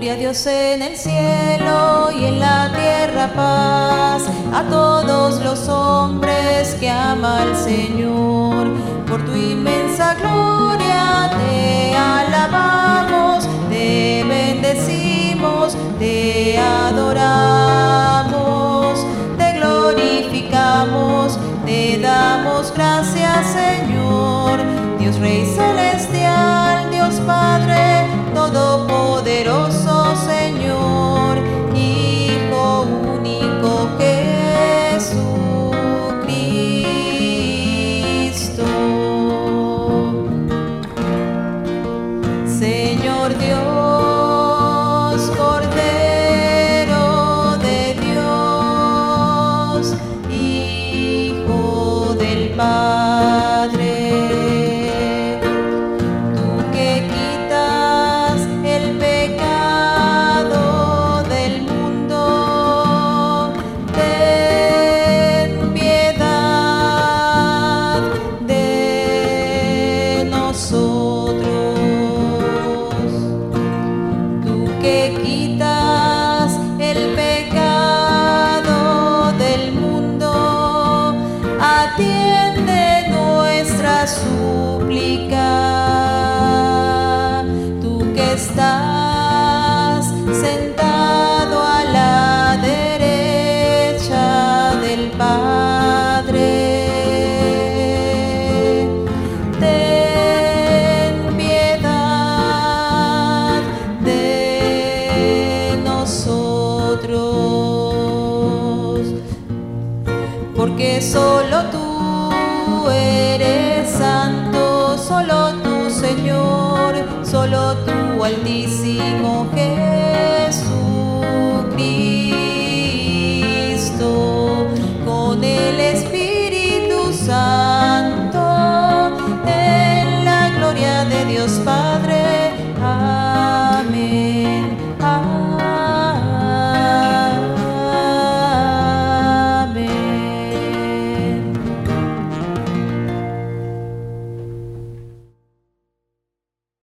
Gloria a Dios en el cielo y en la tierra paz, a todos los hombres que ama al Señor. Por tu inmensa gloria te alabamos, te bendecimos, te adoramos, te glorificamos, te damos gracias, Señor. Dios Rey celestial, Dios Padre todopoderoso, Señor, Hijo único Jesucristo. Señor Dios, Cordero de Dios, Hijo del Padre, que quitas el pecado del mundo, atiende nuestra súplica. Tú que estás sentado a la derecha del Padre, porque solo tú eres santo, solo tú, Señor, solo tú, Altísimo Jesús.